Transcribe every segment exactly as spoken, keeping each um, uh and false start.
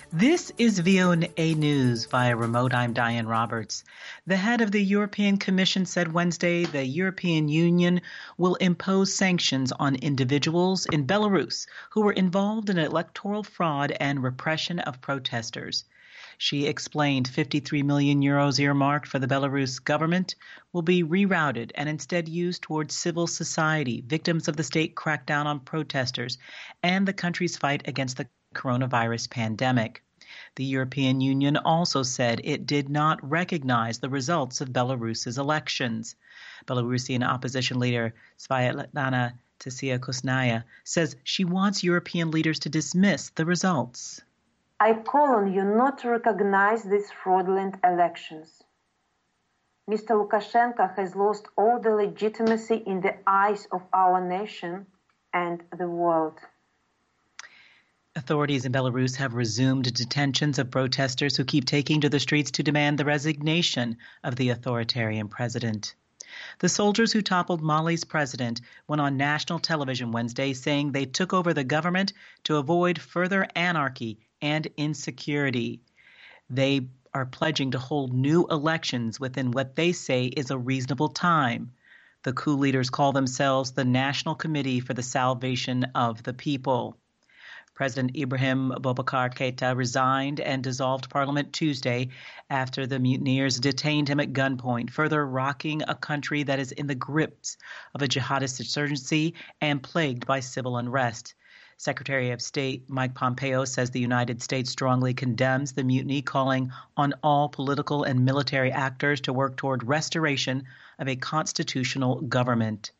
This is V O A News via remote. I'm Diane Roberts. The head of the European Commission said Wednesday the European Union will impose sanctions on individuals in Belarus who were involved in electoral fraud and repression of protesters. She explained fifty-three million euros earmarked for the Belarus government will be rerouted and instead used towards civil society, victims of the state crackdown on protesters, and the country's fight against the coronavirus pandemic. The European Union also said it did not recognize the results of Belarus's elections. Belarusian opposition leader Sviatlana Tsikhanouskaya says she wants European leaders to dismiss the results. I call on you not to recognize these fraudulent elections. Mister Lukashenko has lost all the legitimacy in the eyes of our nation and the world. Authorities in Belarus have resumed detentions of protesters who keep taking to the streets to demand the resignation of the authoritarian president. The soldiers who toppled Mali's president went on national television Wednesday saying they took over the government to avoid further anarchy and insecurity. They are pledging to hold new elections within what they say is a reasonable time. The coup leaders call themselves the National Committee for the Salvation of the People. President Ibrahim Boubacar Keita resigned and dissolved parliament Tuesday after the mutineers detained him at gunpoint, further rocking a country that is in the grips of a jihadist insurgency and plagued by civil unrest. Secretary of State Mike Pompeo says the United States strongly condemns the mutiny, calling on all political and military actors to work toward restoration of a constitutional government.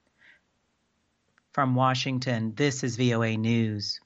From Washington, this is V O A News.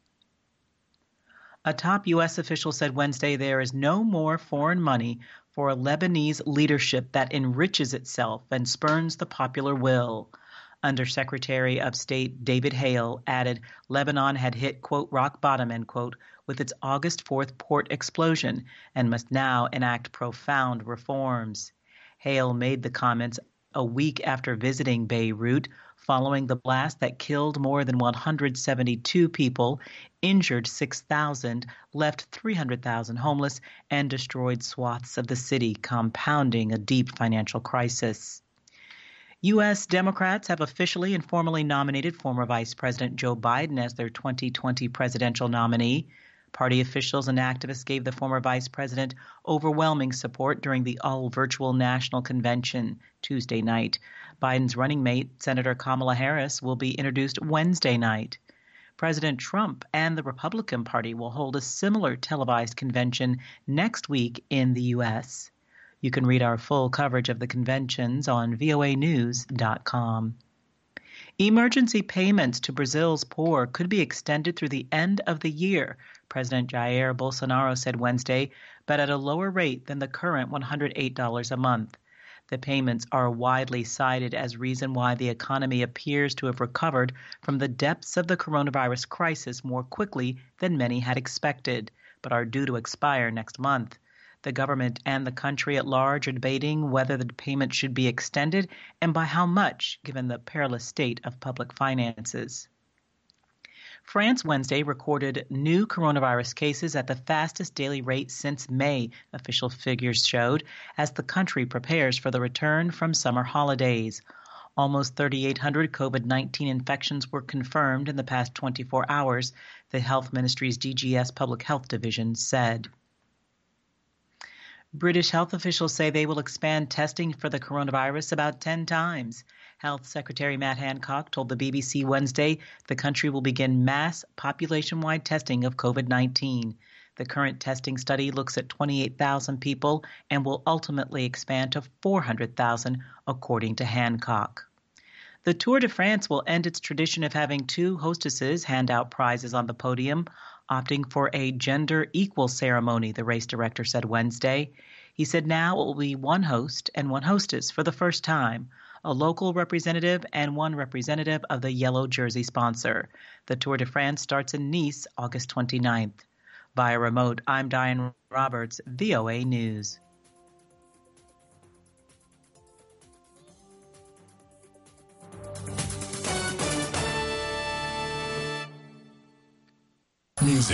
A top U S official said Wednesday there is no more foreign money for a Lebanese leadership that enriches itself and spurns the popular will. Undersecretary of State David Hale added Lebanon had hit, quote, rock bottom, end quote, with its August fourth port explosion and must now enact profound reforms. Hale made the comments a week after visiting Beirut following the blast that killed more than one hundred seventy-two people, injured six thousand, left three hundred thousand homeless, and destroyed swaths of the city, compounding a deep financial crisis. U S Democrats have officially and formally nominated former Vice President Joe Biden as their twenty twenty presidential nominee. Party officials and activists gave the former vice president overwhelming support during the all-virtual national convention Tuesday night. Biden's running mate, Senator Kamala Harris, will be introduced Wednesday night. President Trump and the Republican Party will hold a similar televised convention next week in the U S. You can read our full coverage of the conventions on V O A news dot com. Emergency payments to Brazil's poor could be extended through the end of the year, President Jair Bolsonaro said Wednesday, but at a lower rate than the current one hundred eight dollars a month. The payments are widely cited as reason why the economy appears to have recovered from the depths of the coronavirus crisis more quickly than many had expected, but are due to expire next month. The government and the country at large are debating whether the payment should be extended and by how much, given the perilous state of public finances. France Wednesday recorded new coronavirus cases at the fastest daily rate since May, official figures showed, as the country prepares for the return from summer holidays. Almost thirty-eight hundred COVID nineteen infections were confirmed in the past twenty-four hours, the Health Ministry's D G S Public Health Division said. British health officials say they will expand testing for the coronavirus about ten times. Health Secretary Matt Hancock told the B B C Wednesday the country will begin mass population-wide testing of COVID nineteen. The current testing study looks at twenty-eight thousand people and will ultimately expand to four hundred thousand, according to Hancock. The Tour de France will end its tradition of having two hostesses hand out prizes on the podium, opting for a gender-equal ceremony, the race director said Wednesday. He said now it will be one host and one hostess for the first time, a local representative and one representative of the yellow jersey sponsor. The Tour de France starts in Nice August twenty-ninth. Via remote, I'm Diane Roberts, V O A News.